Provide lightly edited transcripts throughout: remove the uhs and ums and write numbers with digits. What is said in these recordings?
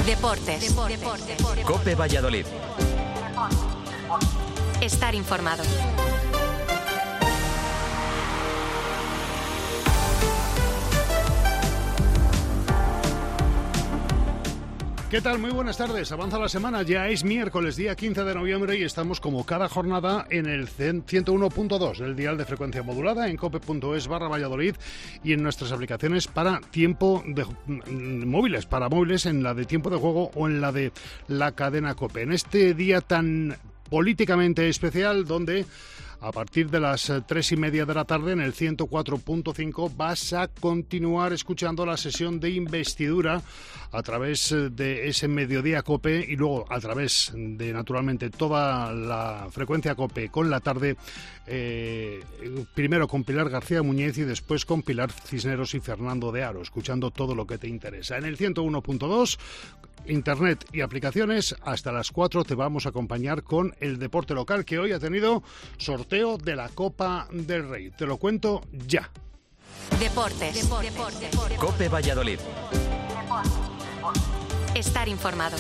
Deportes. COPE Valladolid. Estar informado. ¿Qué tal? Muy buenas tardes. Avanza la semana, ya es miércoles, día 15 de noviembre y estamos como cada jornada en el 101.2 del dial de frecuencia modulada en cope.es/Valladolid y en nuestras aplicaciones para tiempo de móviles, para móviles en la de tiempo de juego o en la de la cadena COPE. En este día tan políticamente especial donde a partir de las 3:30 de la tarde en el 104.5 vas a continuar escuchando la sesión de investidura a través de ese mediodía COPE y luego a través de, naturalmente, toda la frecuencia COPE con la tarde, primero con Pilar García Muñez y después con Pilar Cisneros y Fernando de Aro, escuchando todo lo que te interesa. En el 101.2, Internet y aplicaciones, hasta las 4 te vamos a acompañar con el deporte local, que hoy ha tenido sorteo de la Copa del Rey. Te lo cuento ya. Deportes. COPE Valladolid. Estar informado.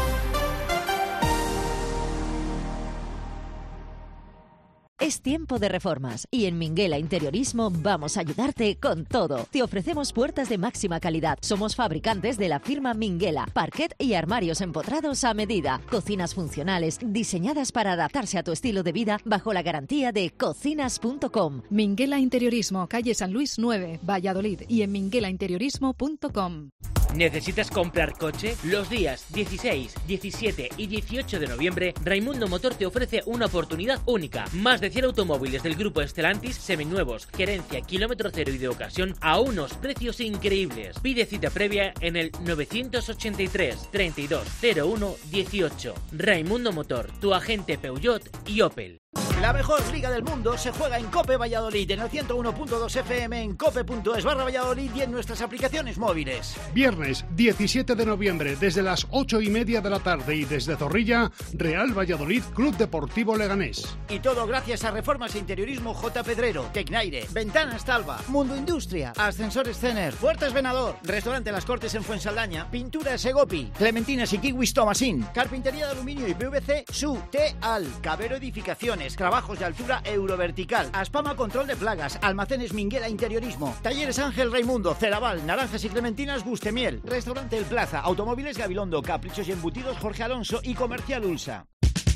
Es tiempo de reformas y en Minguela Interiorismo vamos a ayudarte con todo. Te ofrecemos puertas de máxima calidad. Somos fabricantes de la firma Minguela, parquet y armarios empotrados a medida. Cocinas funcionales diseñadas para adaptarse a tu estilo de vida bajo la garantía de cocinas.com. Minguela Interiorismo, calle San Luis 9, Valladolid y en minguelainteriorismo.com. ¿Necesitas comprar coche? Los días 16, 17 y 18 de noviembre, Raimundo Motor te ofrece una oportunidad única. Más de 100 automóvilis del grupo Stellantis, seminuevos, gerencia, kilómetro cero y de ocasión a unos precios increíbles. Pide cita previa en el 983 32 01 18. Raimundo Motor, tu agente Peugeot y Opel. La mejor liga del mundo se juega en COPE Valladolid, en el 101.2 FM, en cope.es/Valladolid y en nuestras aplicaciones móviles. Viernes 17 de noviembre, desde las 8:30 de la tarde y desde Zorrilla, Real Valladolid Club Deportivo Leganés. Y todo gracias a Reformas e Interiorismo J. Pedrero, Tecnaire, Ventanas Talva, Mundo Industria, Ascensores Cener, Puertas Venador, Restaurante Las Cortes en Fuensaldaña, Pintura Segopi, Clementinas y Kiwis Tomasín, Carpintería de Aluminio y PVC, Su, T-Al, Cabero Edificaciones, trabajos de altura Eurovertical, Aspama Control de Plagas, Almacenes Minguela Interiorismo, Talleres Ángel Raimundo, Ceraval, Naranjas y Clementinas Gustemiel, Restaurante El Plaza, Automóviles Gabilondo, Caprichos y Embutidos Jorge Alonso y Comercial Ulsa.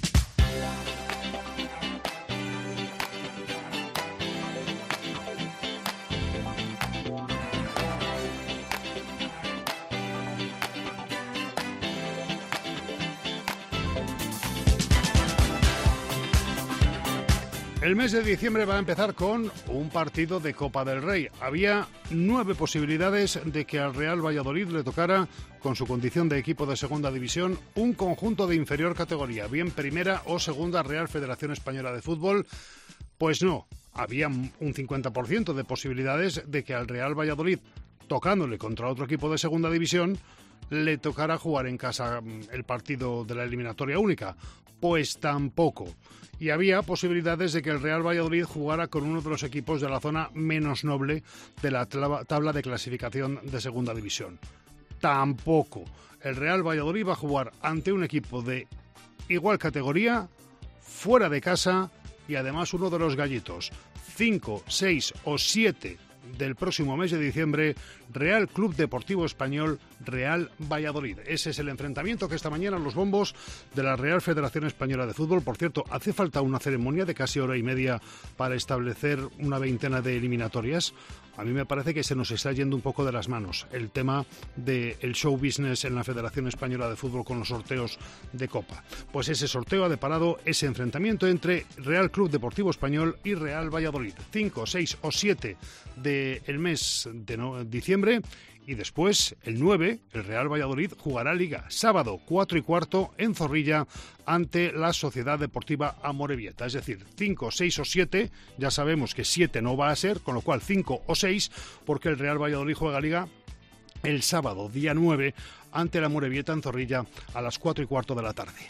El mes de diciembre va a empezar con un partido de Copa del Rey. Había 9 posibilidades de que al Real Valladolid le tocara, con su condición de equipo de segunda división, un conjunto de inferior categoría, bien primera o segunda Real Federación Española de Fútbol. Pues no, había un 50% de posibilidades de que al Real Valladolid, tocándole contra otro equipo de segunda división, le tocara jugar en casa el partido de la eliminatoria única. Pues tampoco. Y había posibilidades de que el Real Valladolid jugara con uno de los equipos de la zona menos noble de la tabla de clasificación de segunda división. Tampoco. El Real Valladolid va a jugar ante un equipo de igual categoría, fuera de casa y además uno de los gallitos. 5, 6 o 7 del próximo mes de diciembre, Real Club Deportivo Español, Real Valladolid. Ese es el enfrentamiento que esta mañana los bombos de la Real Federación Española de Fútbol. Por cierto, hace falta una ceremonia de casi hora y media para establecer una veintena de eliminatorias. A mí me parece que se nos está yendo un poco de las manos el tema del show business en la Federación Española de Fútbol con los sorteos de Copa. Pues ese sorteo ha deparado ese enfrentamiento entre Real Club Deportivo Español y Real Valladolid. 5, 6 o 7 del mes de diciembre. Y después, el 9, el Real Valladolid jugará Liga, sábado 4:15 en Zorrilla ante la Sociedad Deportiva Amorebieta. Es decir, 5, 6 o 7, ya sabemos que 7 no va a ser, con lo cual 5 o 6, porque el Real Valladolid juega Liga el sábado, día 9, ante la Amorebieta en Zorrilla a las 4:15 de la tarde.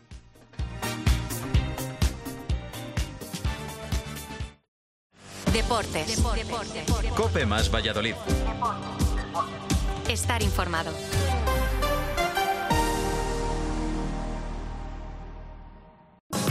Deportes. COPE más Valladolid. Estar informado.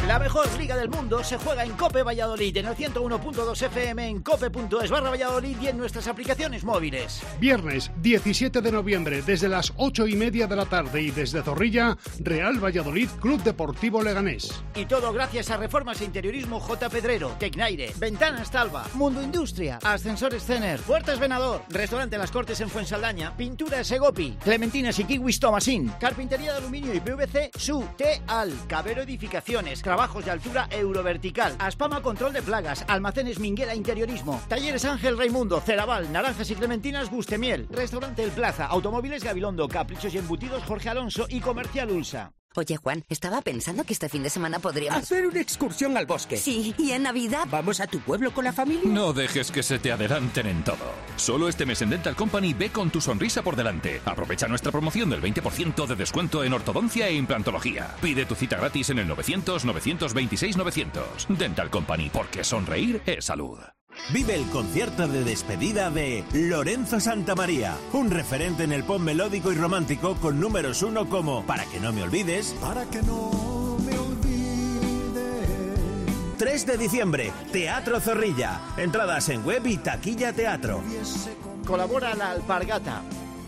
La mejor liga del mundo se juega en COPE Valladolid, en el 101.2 FM, en cope.es/Valladolid y en nuestras aplicaciones móviles. Viernes 17 de noviembre, desde las 8:30 de la tarde y desde Zorrilla, Real Valladolid Club Deportivo Leganés. Y todo gracias a Reformas e Interiorismo J. Pedrero, Tecnaire, Ventanas Talva, Mundo Industria, Ascensores Cener, Puertas Venador, Restaurante Las Cortes en Fuensaldaña, Pintura Segopi, Clementinas y Kiwis Tomasín, Carpintería de Aluminio y PVC Su, Teal, Cabero Edificaciones, Trabajos de Altura Eurovertical, Aspama Control de Plagas, Almacenes Minguela Interiorismo, Talleres Ángel Raimundo, Ceraval, Naranjas y Clementinas Gustemiel, Restaurante El Plaza, Automóviles Gabilondo, Caprichos y Embutidos Jorge Alonso y Comercial Ulsa. Oye, Juan, estaba pensando que este fin de semana podríamos... hacer una excursión al bosque. Sí, ¿y en Navidad? ¿Vamos a tu pueblo con la familia? No dejes que se te adelanten en todo. Solo este mes en Dental Company ve con tu sonrisa por delante. Aprovecha nuestra promoción del 20% de descuento en ortodoncia e implantología. Pide tu cita gratis en el 900-926-900. Dental Company, porque sonreír es salud. Vive el concierto de despedida de Lorenzo Santamaría, un referente en el pop melódico y romántico con números 1 como Para que no me olvides, Para que no me olvides. 3 de diciembre, Teatro Zorrilla. Entradas en web y taquilla teatro. Colabora la Alpargata.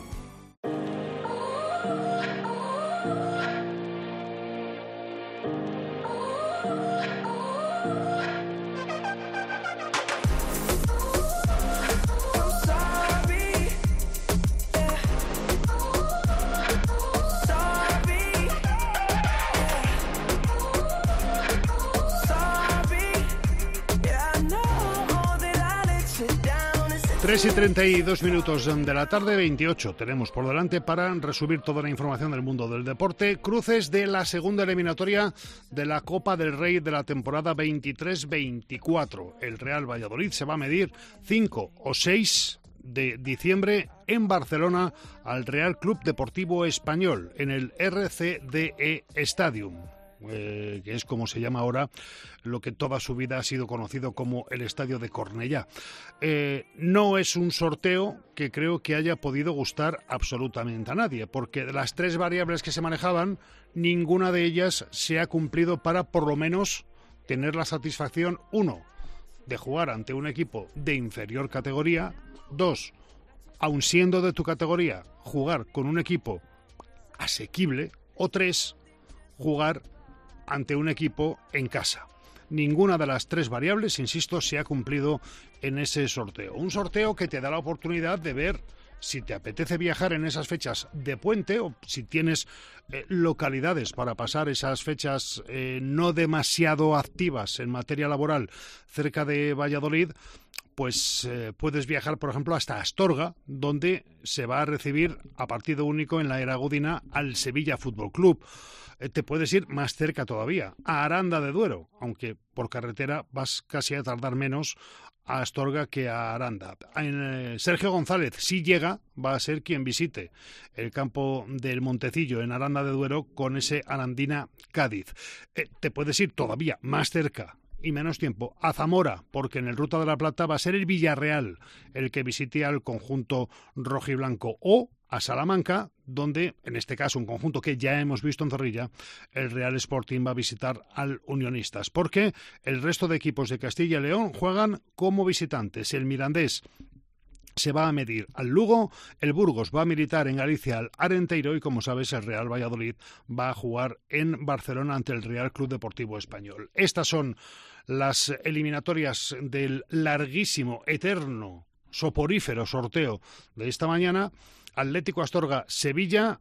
Tres y 32 minutos de la tarde, 28 tenemos por delante para resumir toda la información del mundo del deporte. Cruces de la segunda eliminatoria de la Copa del Rey de la temporada 23-24. El Real Valladolid se va a medir 5 o 6 de diciembre en Barcelona al Real Club Deportivo Español en el RCDE Stadium, que es como se llama ahora lo que toda su vida ha sido conocido como el Estadio de Cornellá. No es un sorteo que creo que haya podido gustar absolutamente a nadie, porque de las 3 variables que se manejaban, ninguna de ellas se ha cumplido para por lo menos tener la satisfacción, 1, de jugar ante un equipo de inferior categoría, 2, aun siendo de tu categoría, jugar con un equipo asequible, o 3, jugar ante un equipo en casa. Ninguna de las 3 variables, insisto, se ha cumplido en ese sorteo. Un sorteo que te da la oportunidad de ver si te apetece viajar en esas fechas de puente o si tienes localidades para pasar esas fechas no demasiado activas en materia laboral cerca de Valladolid. Pues puedes viajar, por ejemplo, hasta Astorga, donde se va a recibir a partido único en la Era Godina al Sevilla Fútbol Club. Te puedes ir más cerca todavía, a Aranda de Duero, aunque por carretera vas casi a tardar menos a Astorga que a Aranda. Sergio González, si llega, va a ser quien visite el campo del Montecillo en Aranda de Duero con ese Arandina Cádiz. Te puedes ir todavía más cerca y menos tiempo a Zamora, porque en el Ruta de la Plata va a ser el Villarreal el que visite al conjunto rojiblanco, o a Salamanca, donde, en este caso, un conjunto que ya hemos visto en Zorrilla, el Real Sporting va a visitar al Unionistas, porque el resto de equipos de Castilla y León juegan como visitantes. El Mirandés se va a medir al Lugo, el Burgos va a militar en Galicia al Arenteiro y, como sabes, el Real Valladolid va a jugar en Barcelona ante el Real Club Deportivo Español. Estas son las eliminatorias del larguísimo, eterno, soporífero sorteo de esta mañana. Atlético Astorga, Sevilla,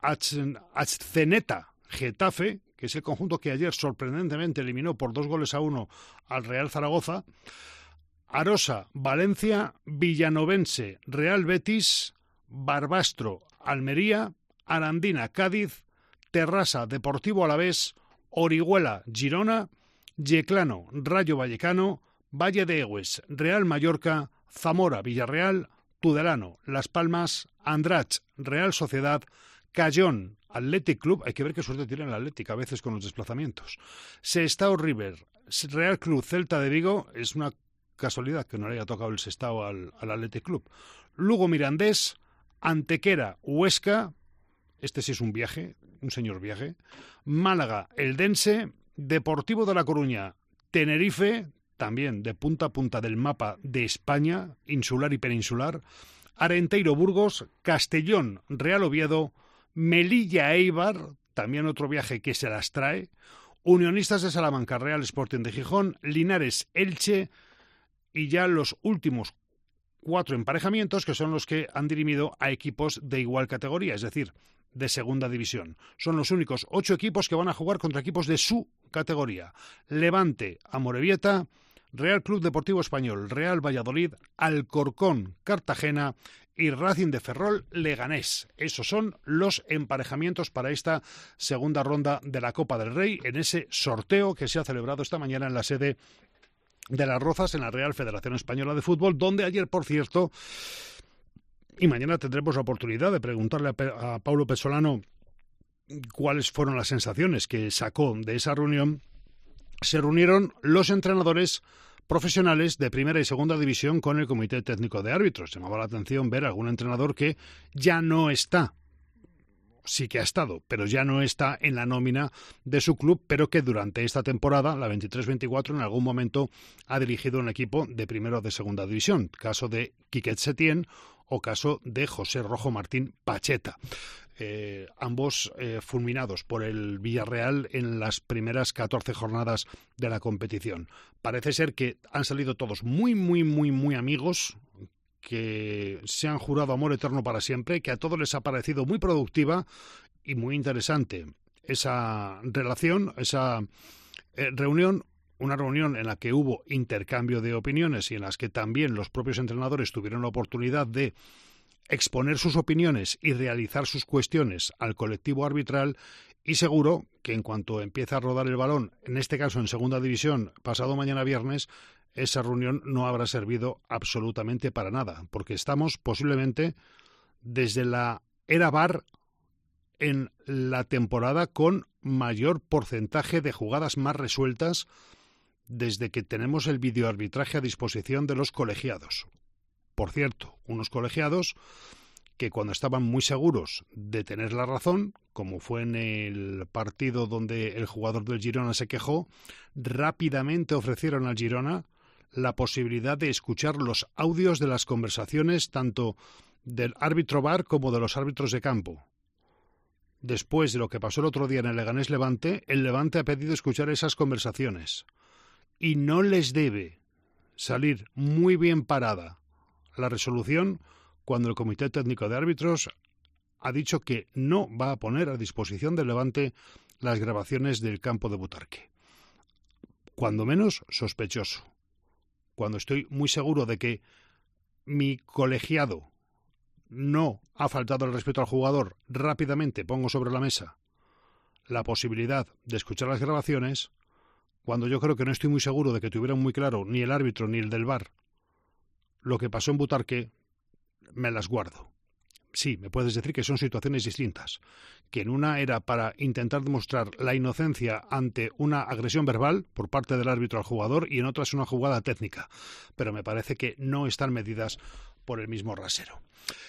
Azceneta, Getafe, que es el conjunto que ayer sorprendentemente eliminó por 2-1 al Real Zaragoza, Arosa, Valencia, Villanovense, Real Betis, Barbastro, Almería, Arandina, Cádiz, Terrassa, Deportivo Alavés, Orihuela, Girona, Yeclano, Rayo Vallecano, Valle de Egues, Real Mallorca, Zamora, Villarreal, Tudelano, Las Palmas, Andratx, Real Sociedad, Cayón, Athletic Club, hay que ver qué suerte tiene el Athletic a veces con los desplazamientos, Sestao River, Real Club Celta de Vigo, es una casualidad que no le haya tocado el Sestao al Athletic Club, Lugo Mirandés, Antequera, Huesca, este sí es un viaje, un señor viaje, Málaga, Eldense, Deportivo de La Coruña, Tenerife, también de punta a punta del mapa de España, insular y peninsular, Arenteiro Burgos, Castellón Real Oviedo, Melilla Eibar, también otro viaje que se las trae, Unionistas de Salamanca, Real Sporting de Gijón, Linares Elche y ya los últimos 4 emparejamientos que son los que han dirimido a equipos de igual categoría, es decir, de segunda división. Son los únicos 8 equipos que van a jugar contra equipos de su categoría. Levante, Amorebieta, Real Club Deportivo Español, Real Valladolid, Alcorcón, Cartagena y Racing de Ferrol, Leganés. Esos son los emparejamientos para esta segunda ronda de la Copa del Rey en ese sorteo que se ha celebrado esta mañana en la sede de Las Rozas, en la Real Federación Española de Fútbol, donde ayer, por cierto, y mañana tendremos la oportunidad de preguntarle a Paulo Pesolano cuáles fueron las sensaciones que sacó de esa reunión, se reunieron los entrenadores profesionales de primera y segunda división con el Comité Técnico de Árbitros. Llamaba la atención ver a algún entrenador que ya no está, sí que ha estado, pero ya no está en la nómina de su club, pero que durante esta temporada, la 23-24, en algún momento ha dirigido un equipo de primera o de segunda división. Caso de Quiquet Setién o caso de José Rojo Martín Pacheta. Ambos fulminados por el Villarreal en las primeras 14 jornadas de la competición. Parece ser que han salido todos muy amigos, que se han jurado amor eterno para siempre, que a todos les ha parecido muy productiva y muy interesante esa relación, esa reunión. Una reunión en la que hubo intercambio de opiniones y en las que también los propios entrenadores tuvieron la oportunidad de exponer sus opiniones y realizar sus cuestiones al colectivo arbitral, y seguro que en cuanto empiece a rodar el balón, en este caso en segunda división, pasado mañana viernes, esa reunión no habrá servido absolutamente para nada, porque estamos posiblemente desde la era VAR en la temporada con mayor porcentaje de jugadas más resueltas desde que tenemos el videoarbitraje a disposición de los colegiados. Por cierto, unos colegiados que cuando estaban muy seguros de tener la razón, como fue en el partido donde el jugador del Girona se quejó, rápidamente ofrecieron al Girona la posibilidad de escuchar los audios de las conversaciones tanto del árbitro VAR como de los árbitros de campo. Después de lo que pasó el otro día en el Leganés Levante, el Levante ha pedido escuchar esas conversaciones y no les debe salir muy bien parada la resolución cuando el Comité Técnico de Árbitros ha dicho que no va a poner a disposición del Levante las grabaciones del campo de Butarque. Cuando menos sospechoso. Cuando estoy muy seguro de que mi colegiado no ha faltado el respeto al jugador, rápidamente pongo sobre la mesa la posibilidad de escuchar las grabaciones. Cuando yo creo que no estoy muy seguro de que tuvieran muy claro ni el árbitro ni el del VAR lo que pasó en Butarque, me las guardo. Sí, me puedes decir que son situaciones distintas, que en una era para intentar demostrar la inocencia ante una agresión verbal por parte del árbitro al jugador y en otra es una jugada técnica, pero me parece que no están medidas por el mismo rasero.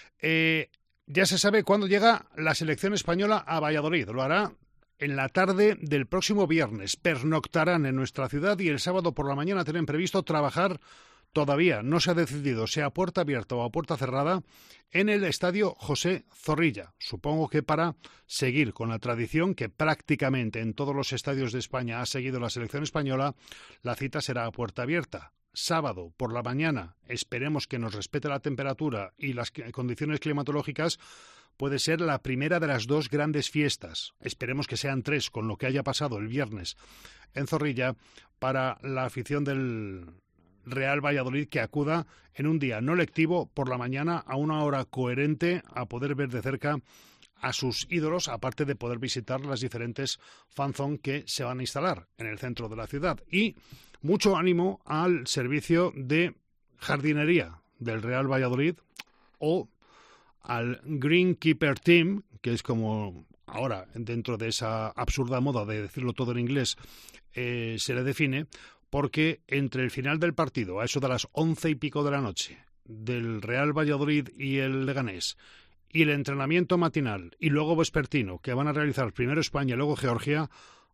Ya se sabe cuándo llega la selección española a Valladolid. Lo hará en la tarde del próximo viernes. Pernoctarán en nuestra ciudad y el sábado por la mañana tienen previsto trabajar. Todavía no se ha decidido, sea a puerta abierta o a puerta cerrada, en el estadio José Zorrilla. Supongo que para seguir con la tradición que prácticamente en todos los estadios de España ha seguido la selección española, la cita será a puerta abierta. Sábado por la mañana, esperemos que nos respete la temperatura y las condiciones climatológicas, puede ser la primera de las 2 grandes fiestas. Esperemos que sean 3, con lo que haya pasado el viernes en Zorrilla, para la afición del Real Valladolid, que acuda en un día no lectivo por la mañana a una hora coherente a poder ver de cerca a sus ídolos, aparte de poder visitar las diferentes fanzone que se van a instalar en el centro de la ciudad. Y mucho ánimo al servicio de jardinería del Real Valladolid o al Greenkeeper Team, que es como ahora dentro de esa absurda moda de decirlo todo en inglés se le define, porque entre el final del partido, a eso de las 11 y pico de la noche, del Real Valladolid y el Leganés, y el entrenamiento matinal y luego vespertino que van a realizar primero España y luego Georgia,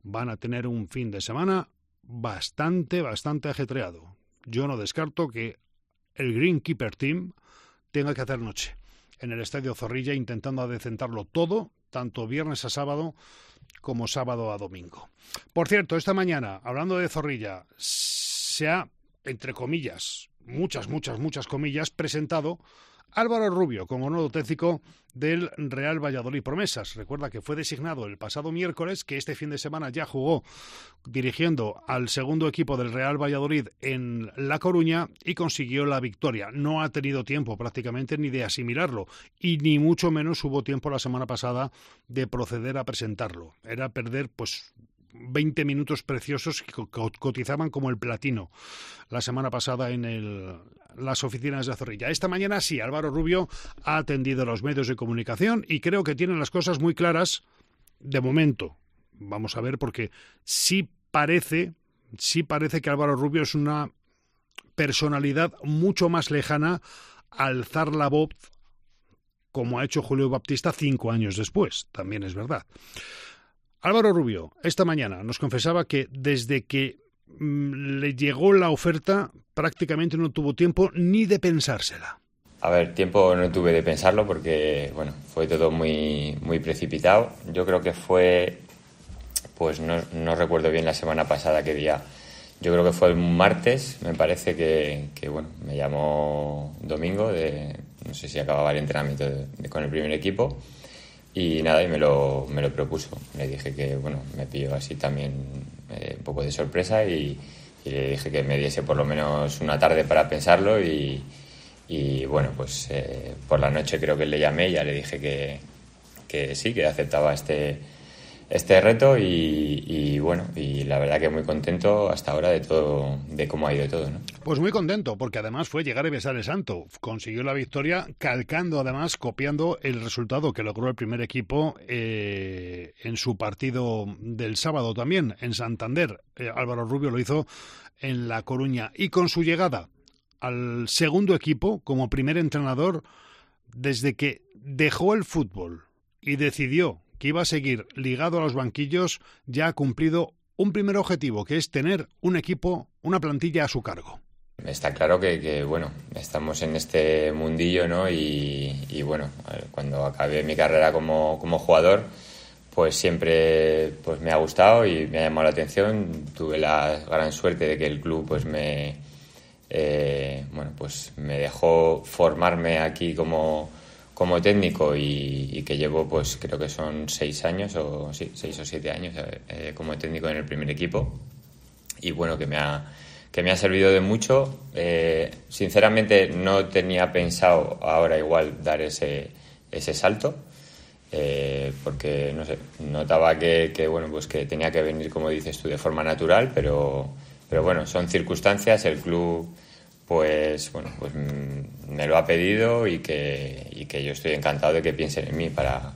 van a tener un fin de semana bastante ajetreado. Yo no descarto que el Greenkeeper Team tenga que hacer noche en el Estadio Zorrilla, intentando adecentarlo todo, tanto viernes a sábado como sábado a domingo. Por cierto, esta mañana, hablando de Zorrilla, se ha, entre comillas, muchas comillas, presentado Álvaro Rubio como nuevo técnico del Real Valladolid Promesas. Recuerda que fue designado el pasado miércoles, que este fin de semana ya jugó dirigiendo al segundo equipo del Real Valladolid en La Coruña y consiguió la victoria. No ha tenido tiempo prácticamente ni de asimilarlo y ni mucho menos hubo tiempo la semana pasada de proceder a presentarlo. Era perder 20 minutos preciosos que cotizaban como el platino la semana pasada en las oficinas de Zorrilla. Esta mañana sí, Álvaro Rubio ha atendido a los medios de comunicación y creo que tienen las cosas muy claras de momento. Vamos a ver, porque sí parece que Álvaro Rubio es una personalidad mucho más lejana a alzar la voz como ha hecho Julio Baptista 5 años después, también es verdad. Álvaro Rubio, esta mañana nos confesaba que desde que le llegó la oferta prácticamente no tuvo tiempo ni de pensársela. A ver, tiempo no tuve de pensarlo porque, bueno, fue todo muy precipitado. Yo creo que fue, pues no recuerdo bien la semana pasada qué día. Yo creo que fue un martes, me parece que bueno, me llamó domingo, no sé si acababa el entrenamiento con el primer equipo. Y nada, y me lo propuso. Le dije que, bueno, me pilló así también un poco de sorpresa y le dije que me diese por lo menos una tarde para pensarlo y bueno, pues por la noche creo que le llamé y ya le dije que sí, que aceptaba este reto y bueno, y la verdad que muy contento hasta ahora de todo, de cómo ha ido todo, ¿no? Pues muy contento, porque además fue llegar y besar el santo. Consiguió la victoria calcando, además, copiando el resultado que logró el primer equipo en su partido del sábado también, en Santander. Álvaro Rubio lo hizo en La Coruña. Y con su llegada al segundo equipo, como primer entrenador, desde que dejó el fútbol y decidió que iba a seguir ligado a los banquillos, ya ha cumplido un primer objetivo, que es tener un equipo, una plantilla a su cargo. Está claro que bueno, estamos en este mundillo, ¿no? Y bueno, cuando acabé mi carrera como jugador, pues siempre pues me ha gustado y me ha llamado la atención. Tuve la gran suerte de que el club pues me dejó formarme aquí como técnico y que llevo, pues creo que son 6 o 7 años como técnico en el primer equipo. Y bueno, que me ha servido de mucho. Sinceramente no tenía pensado ahora igual dar ese salto, porque no sé, notaba que bueno, pues que tenía que venir, como dices tú, de forma natural, pero bueno, son circunstancias. El club pues me lo ha pedido y que yo estoy encantado de que piensen en mí para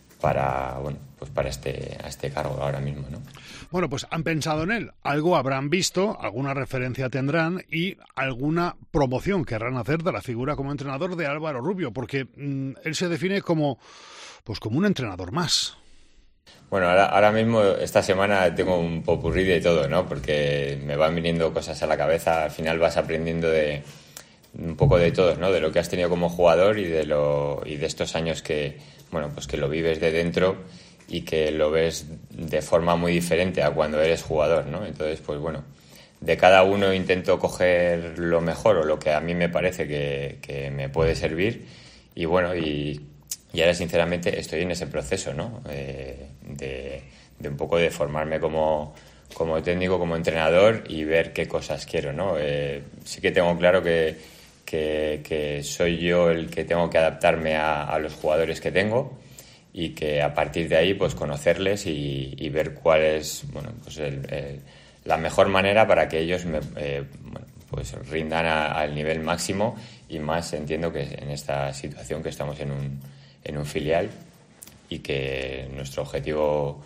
este cargo ahora mismo, ¿no? Bueno, pues han pensado en él, algo habrán visto, alguna referencia tendrán y alguna promoción querrán hacer de la figura como entrenador de Álvaro Rubio, porque él se define como un entrenador más. Bueno, ahora mismo esta semana tengo un popurrí de todo, ¿no? Porque me van viniendo cosas a la cabeza, al final vas aprendiendo de un poco de todo, ¿no? De lo que has tenido como jugador y de estos años que, bueno, pues que lo vives de dentro y que lo ves de forma muy diferente a cuando eres jugador, ¿no? Entonces, pues bueno, de cada uno intento coger lo mejor o lo que a mí me parece que me puede servir y bueno, y ahora sinceramente estoy en ese proceso, ¿no? De un poco de formarme como técnico, como entrenador y ver qué cosas quiero, ¿no? Sí que tengo claro que soy yo el que tengo que adaptarme a los jugadores que tengo y que a partir de ahí pues conocerles y ver cuál es, bueno, pues la mejor manera para que ellos pues rindan al nivel máximo y más entiendo que en esta situación que estamos en un filial y que nuestro objetivo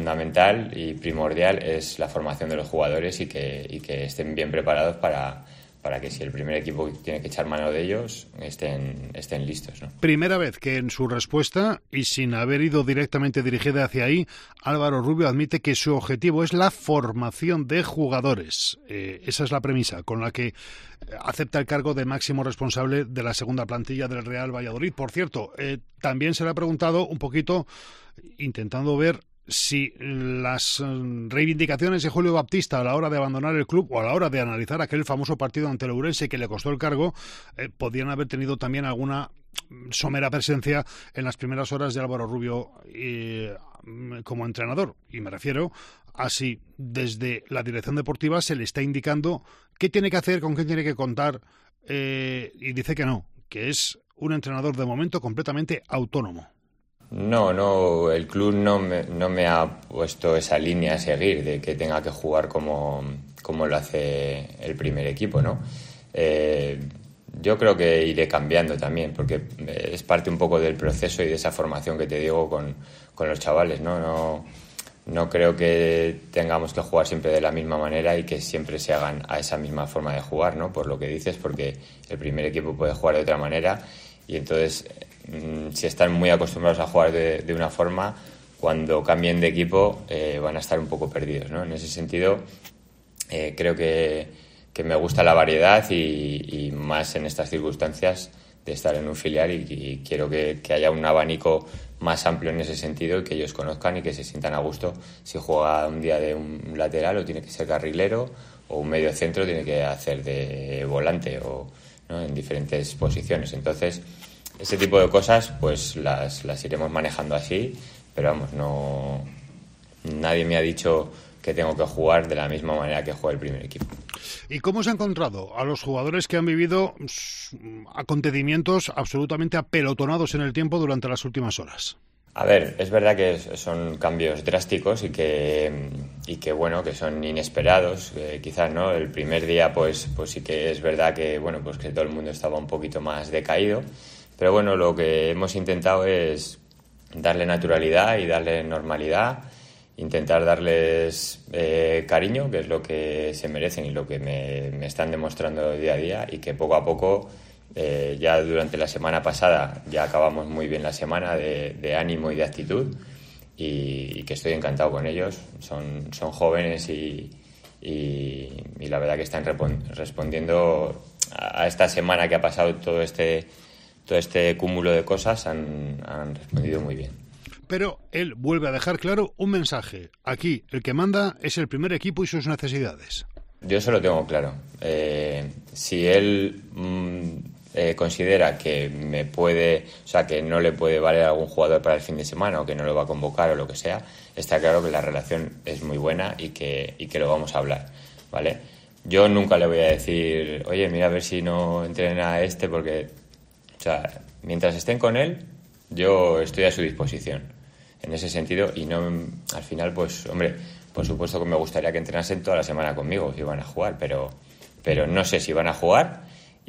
fundamental y primordial es la formación de los jugadores y que estén bien preparados para que si el primer equipo tiene que echar mano de ellos, estén listos, ¿no? Primera vez que en su respuesta, y sin haber ido directamente dirigida hacia ahí, Álvaro Rubio admite que su objetivo es la formación de jugadores. Esa es la premisa con la que acepta el cargo de máximo responsable de la segunda plantilla del Real Valladolid. Por cierto, también se le ha preguntado un poquito, intentando ver si las reivindicaciones de Julio Baptista a la hora de abandonar el club o a la hora de analizar aquel famoso partido ante el Ourense que le costó el cargo, podían haber tenido también alguna somera presencia en las primeras horas de Álvaro Rubio como entrenador. Y me refiero a si desde la dirección deportiva se le está indicando qué tiene que hacer, con qué tiene que contar, y dice que no, que es un entrenador de momento completamente autónomo. No, el club no me ha puesto esa línea a seguir de que tenga que jugar como lo hace el primer equipo, ¿no? Yo creo que iré cambiando también, porque es parte un poco del proceso y de esa formación que te digo con los chavales, ¿no? No creo que tengamos que jugar siempre de la misma manera y que siempre se hagan a esa misma forma de jugar, ¿no? Por lo que dices, porque el primer equipo puede jugar de otra manera y entonces, si están muy acostumbrados a jugar de una forma, cuando cambien de equipo van a estar un poco perdidos, ¿no? En ese sentido, creo que me gusta la variedad y más en estas circunstancias de estar en un filial y quiero que haya un abanico más amplio en ese sentido y que ellos conozcan y que se sientan a gusto si juega un día de un lateral o tiene que ser carrilero o un medio centro tiene que hacer de volante o, ¿no? En diferentes posiciones. Entonces, ese tipo de cosas pues las iremos manejando así, pero vamos, nadie me ha dicho que tengo que jugar de la misma manera que juega el primer equipo. ¿Y cómo se ha encontrado a los jugadores que han vivido acontecimientos absolutamente apelotonados en el tiempo durante las últimas horas? A ver, es verdad que son cambios drásticos y que bueno, que son inesperados, quizás, ¿no? El primer día pues sí que es verdad que bueno, pues que todo el mundo estaba un poquito más decaído, pero bueno, lo que hemos intentado es darle naturalidad y darle normalidad, intentar darles cariño, que es lo que se merecen y lo que me están demostrando día a día, y que poco a poco, ya durante la semana pasada, ya acabamos muy bien la semana de ánimo y de actitud, y que estoy encantado con ellos. Son jóvenes y la verdad que están respondiendo a esta semana que ha pasado todo este cúmulo de cosas, han respondido muy bien. Pero él vuelve a dejar claro un mensaje. Aquí el que manda es el primer equipo y sus necesidades. Yo eso lo tengo claro. Si él considera que me puede, o sea, que no le puede valer a algún jugador para el fin de semana o que no lo va a convocar o lo que sea, está claro que la relación es muy buena y que lo vamos a hablar, ¿vale? Yo nunca le voy a decir, oye, mira a ver si no entrena a este, porque, o sea, mientras estén con él, yo estoy a su disposición en ese sentido, y no, al final, pues, hombre, por supuesto que me gustaría que entrenasen toda la semana conmigo si van a jugar, pero no sé si van a jugar,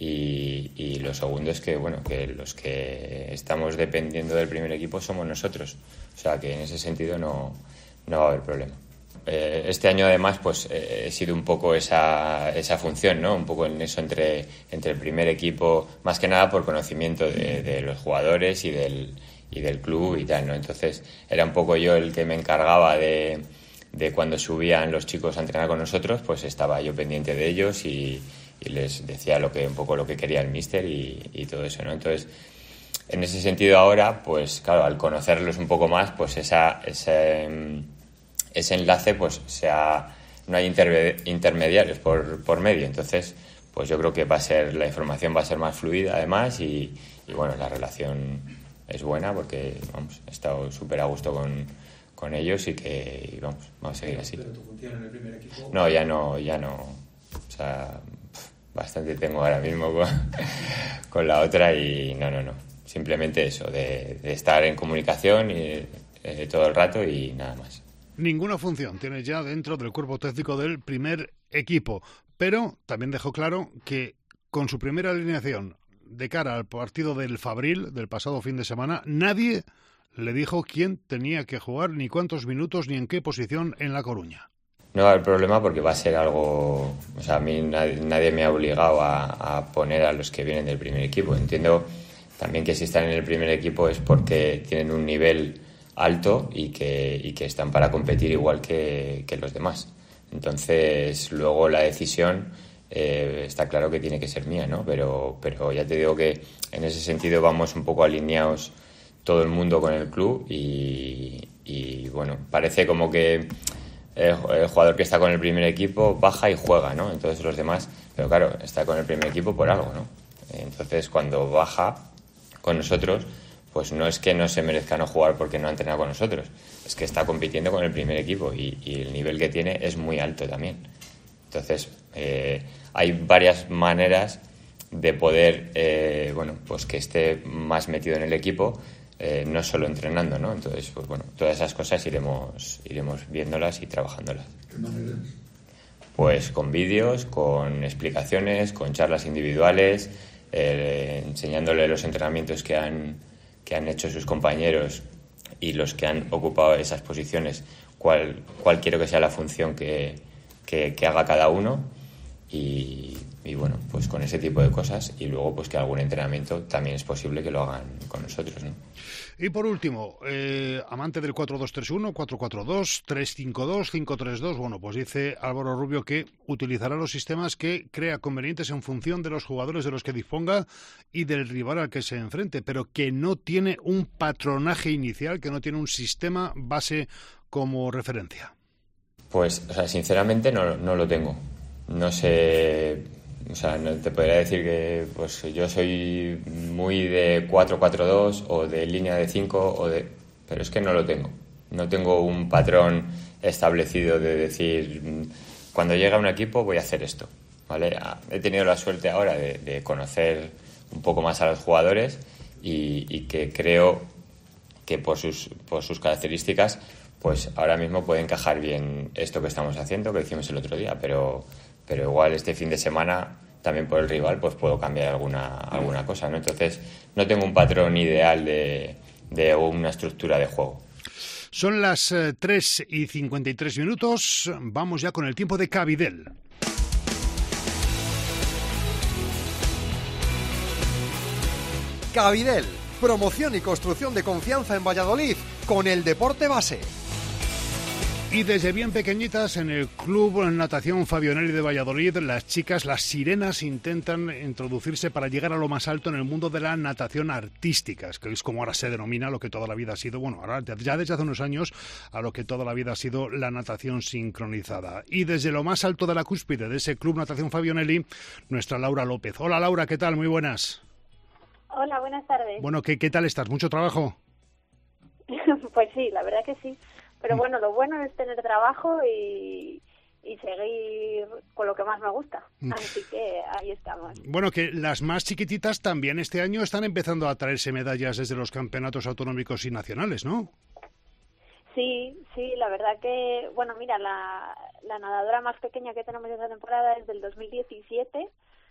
y lo segundo es que, bueno, que los que estamos dependiendo del primer equipo somos nosotros, o sea que en ese sentido no va a haber problema. Este año además pues he sido un poco esa función, ¿no? Un poco en eso entre el primer equipo, más que nada por conocimiento de los jugadores y del club y tal, ¿no? Entonces era un poco yo el que me encargaba de cuando subían los chicos a entrenar con nosotros, pues estaba yo pendiente de ellos y les decía un poco lo que quería el míster y todo eso, ¿no? Entonces, en ese sentido ahora, pues claro, al conocerlos un poco más, pues ese enlace, pues no hay intermediarios por medio. Entonces, pues yo creo que la información va a ser más fluida además y bueno, la relación es buena porque, vamos, he estado súper a gusto con ellos y vamos a seguir así. ¿Pero tu función en el primer equipo? No, ya no. O sea, bastante tengo ahora mismo con la otra y no. Simplemente eso, de estar en comunicación y todo el rato y nada más. Ninguna función tiene ya dentro del cuerpo técnico del primer equipo, pero también dejó claro que con su primera alineación de cara al partido del Fabril del pasado fin de semana, nadie le dijo quién tenía que jugar, ni cuántos minutos, ni en qué posición en La Coruña. no va a haber problema porque va a ser algo... O sea, a mí nadie me ha obligado a poner a los que vienen del primer equipo. Entiendo también que si están en el primer equipo es porque tienen un nivel alto y que están para competir igual que los demás. Entonces, luego la decisión está claro que tiene que ser mía, ¿no? Pero ya te digo que en ese sentido vamos un poco alineados todo el mundo con el club y bueno, parece como que el jugador que está con el primer equipo baja y juega, ¿no? Entonces los demás, pero claro, está con el primer equipo por algo, ¿no? Entonces cuando baja con nosotros, pues no es que no se merezca no jugar porque no ha entrenado con nosotros, es que está compitiendo con el primer equipo y el nivel que tiene es muy alto también. Entonces hay varias maneras de poder, bueno, pues que esté más metido en el equipo, no solo entrenando, ¿no? Entonces, pues bueno, todas esas cosas iremos viéndolas y trabajándolas. ¿Qué maneras? Pues con vídeos, con explicaciones, con charlas individuales, enseñándole los entrenamientos que han hecho sus compañeros y los que han ocupado esas posiciones, cuál quiero que sea la función que haga cada uno y bueno, pues con ese tipo de cosas y luego pues que algún entrenamiento también es posible que lo hagan con nosotros, ¿no? Y por último, amante del 4-2-3-1, 4-4-2, 3-5-2, 5-3-2, bueno, pues dice Álvaro Rubio que utilizará los sistemas que crea convenientes en función de los jugadores de los que disponga y del rival al que se enfrente, pero que no tiene un patronaje inicial, que no tiene un sistema base como referencia. Pues, o sea, sinceramente no lo tengo. No sé, o sea, no te podría decir que pues yo soy muy de 4-4-2 o de línea de 5 pero es que no lo tengo. No tengo un patrón establecido de decir cuando llega un equipo voy a hacer esto, ¿vale? He tenido la suerte ahora de conocer un poco más a los jugadores y que creo que por sus características pues ahora mismo puede encajar bien esto que estamos haciendo, que hicimos el otro día, pero igual este fin de semana también por el rival pues puedo cambiar alguna cosa, ¿no? Entonces no tengo un patrón ideal de una estructura de juego. Son las 3:53. Vamos ya con el tiempo de Cabidel. Cabidel, promoción y construcción de confianza en Valladolid con el deporte base. Y desde bien pequeñitas en el Club Natación Fabionelli de Valladolid, las chicas, las sirenas, intentan introducirse para llegar a lo más alto en el mundo de la natación artística, que es como ahora se denomina lo que toda la vida ha sido, bueno, ahora ya desde hace unos años, a lo que toda la vida ha sido la natación sincronizada. Y desde lo más alto de la cúspide de ese Club Natación Fabionelli, nuestra Laura López. Hola Laura, ¿qué tal? Muy buenas. Hola, buenas tardes. Bueno, ¿qué tal estás? ¿Mucho trabajo? Pues sí, la verdad que sí. Pero bueno, lo bueno es tener trabajo y seguir con lo que más me gusta. Así que ahí estamos. Bueno, que las más chiquititas también este año están empezando a traerse medallas desde los campeonatos autonómicos y nacionales, ¿no? Sí, la verdad que, bueno, mira, la nadadora más pequeña que tenemos esta temporada es del 2017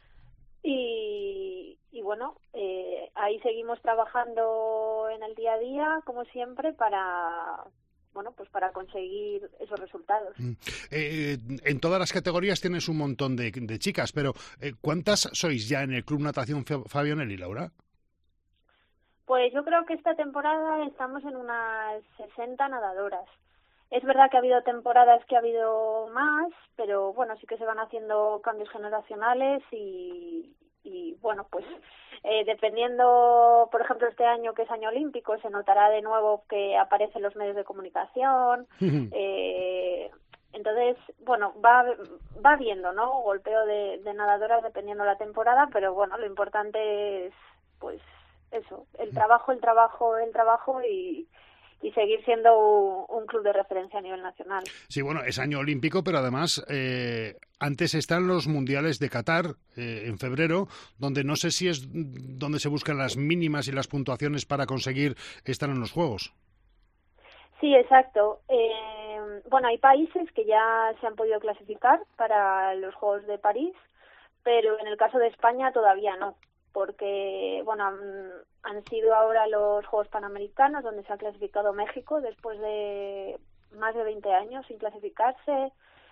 y bueno, ahí seguimos trabajando en el día a día, como siempre, para conseguir esos resultados. En todas las categorías tienes un montón de chicas, pero ¿cuántas sois ya en el Club Natación Fabionelli, Laura? Pues yo creo que esta temporada estamos en unas 60 nadadoras. Es verdad que ha habido temporadas que ha habido más, pero bueno, sí que se van haciendo cambios generacionales y bueno, pues dependiendo, por ejemplo, este año que es año olímpico, se notará de nuevo que aparecen los medios de comunicación. Entonces, bueno, va viendo, ¿no? Golpeo de nadadoras dependiendo la temporada, pero bueno, lo importante es, pues, eso, el trabajo y seguir siendo un club de referencia a nivel nacional. Sí, bueno, es año olímpico, pero además antes están los mundiales de Qatar en febrero, donde no sé si es donde se buscan las mínimas y las puntuaciones para conseguir estar en los Juegos. Sí, exacto. Bueno, hay países que ya se han podido clasificar para los Juegos de París, pero en el caso de España todavía no, porque bueno, han sido ahora los Juegos Panamericanos donde se ha clasificado México después de más de 20 años sin clasificarse.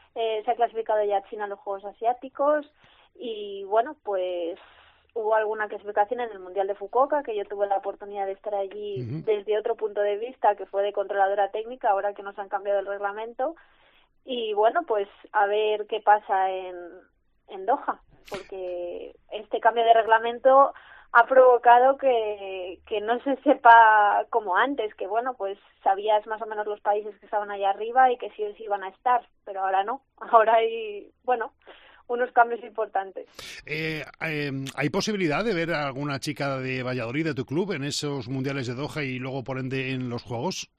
se ha clasificado ya China a los Juegos Asiáticos y bueno, pues hubo alguna clasificación en el Mundial de Fukuoka, que yo tuve la oportunidad de estar allí desde otro punto de vista, que fue de controladora técnica, ahora que nos han cambiado el reglamento. Y bueno, pues a ver qué pasa en Doha, porque este cambio de reglamento ha provocado que no se sepa como antes, que bueno, pues sabías más o menos los países que estaban allá arriba y que sí o sí iban a estar, pero ahora no, ahora hay, bueno, unos cambios importantes. ¿Hay posibilidad de ver a alguna chica de Valladolid, de tu club, en esos mundiales de Doha y luego por ende en los Juegos?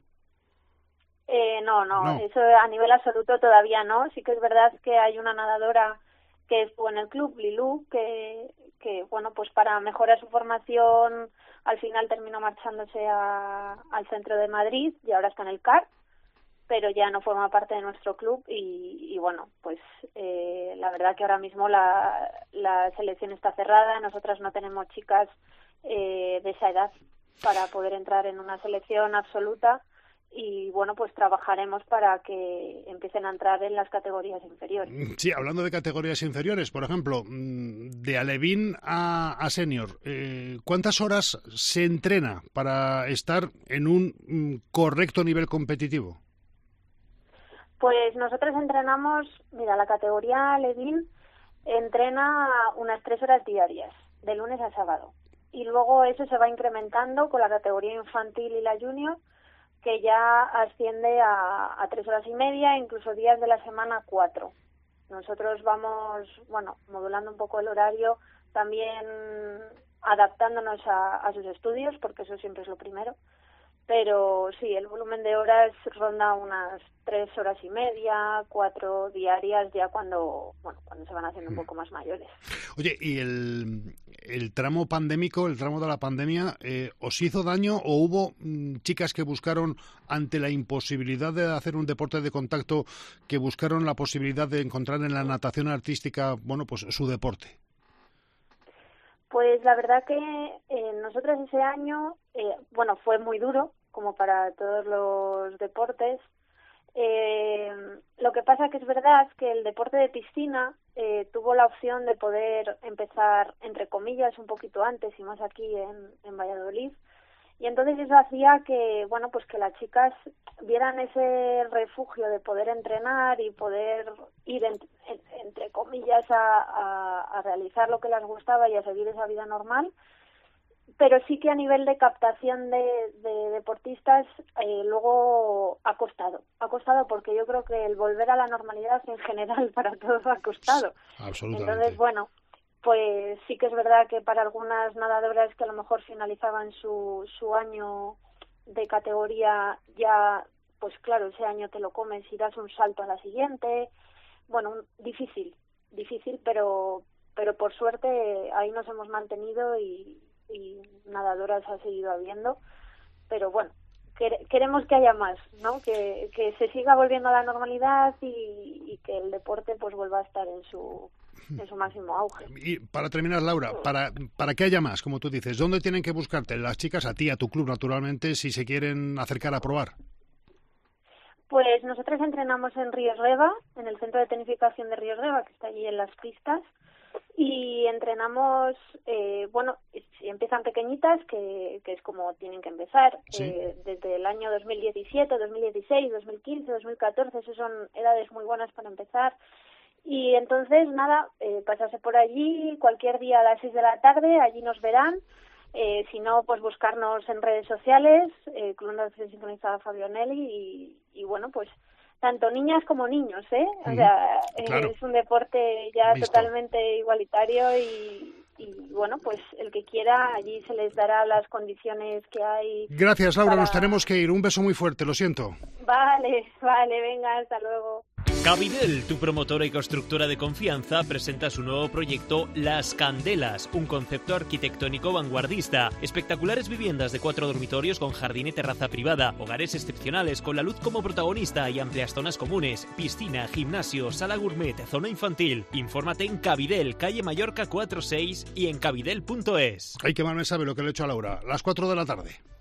No, eso a nivel absoluto todavía no. Sí que es verdad que hay una nadadora que estuvo en el club, Lilú, que bueno, pues para mejorar su formación al final terminó marchándose al centro de Madrid y ahora está en el CAR, pero ya no forma parte de nuestro club y bueno, pues la verdad que ahora mismo la selección está cerrada, nosotras no tenemos chicas de esa edad para poder entrar en una selección absoluta. Y bueno, pues trabajaremos para que empiecen a entrar en las categorías inferiores. Sí, hablando de categorías inferiores, por ejemplo, de alevín a senior, ¿cuántas horas se entrena para estar en un correcto nivel competitivo? Pues nosotros entrenamos, mira, la categoría alevín entrena unas 3 horas diarias, de lunes a sábado. Y luego eso se va incrementando con la categoría infantil y la junior, que ya asciende a 3 horas y media, incluso días de la semana 4. Nosotros vamos, bueno, modulando un poco el horario, también adaptándonos a sus estudios, porque eso siempre es lo primero. Pero sí, el volumen de horas ronda unas 3 horas y media, 4 diarias, ya cuando se van haciendo un poco más mayores. Oye, ¿y el tramo pandémico, el tramo de la pandemia, os hizo daño o hubo chicas que buscaron, ante la imposibilidad de hacer un deporte de contacto, que buscaron la posibilidad de encontrar en la natación artística, bueno, pues su deporte? Pues la verdad que nosotros ese año, bueno, fue muy duro, como para todos los deportes. Lo que pasa que es verdad que el deporte de piscina tuvo la opción de poder empezar, entre comillas, un poquito antes y más aquí en Valladolid. Y entonces eso hacía que, bueno, pues que las chicas vieran ese refugio de poder entrenar y poder ir, entre comillas, a realizar lo que les gustaba y a seguir esa vida normal. Pero sí que a nivel de captación de deportistas luego ha costado porque yo creo que el volver a la normalidad en general para todos ha costado. Absolutamente. Entonces, bueno, pues sí que es verdad que para algunas nadadoras que a lo mejor finalizaban su año de categoría ya, pues claro, ese año te lo comes y das un salto a la siguiente. Bueno, difícil, pero por suerte ahí nos hemos mantenido y nadadoras ha seguido habiendo, pero bueno, queremos que haya más, ¿no? Que se siga volviendo a la normalidad y que el deporte pues vuelva a estar en su máximo auge. Y para terminar, Laura, para que haya más, como tú dices, ¿dónde tienen que buscarte las chicas, a ti, a tu club, naturalmente, si se quieren acercar a probar? Pues nosotros entrenamos en Ríos Reba, en el centro de tenificación de Ríos Reba, que está allí en las pistas, y entrenamos, bueno, empiezan pequeñitas, que es como tienen que empezar, sí. Desde el año 2017, 2016, 2015, 2014, esas son edades muy buenas para empezar. Y entonces, nada, pasarse por allí cualquier día a las 6 de la tarde, allí nos verán. Si no, pues buscarnos en redes sociales, Club Natación Sincronizada Fabrionelli y bueno, pues tanto niñas como niños, O sea, claro. Es un deporte ya totalmente igualitario y bueno, pues el que quiera, allí se les dará las condiciones que hay. Gracias, Laura, nos tenemos que ir. Un beso muy fuerte, lo siento. Vale, venga, hasta luego. Cabidel, tu promotora y constructora de confianza, presenta su nuevo proyecto Las Candelas, un concepto arquitectónico vanguardista. Espectaculares viviendas de 4 dormitorios con jardín y terraza privada, hogares excepcionales con la luz como protagonista y amplias zonas comunes, piscina, gimnasio, sala gourmet, zona infantil. Infórmate en Cabidel, calle Mallorca 46 y en cabidel.es. Ay, que mal me sabe lo que le he hecho a Laura. Las 4 de la tarde.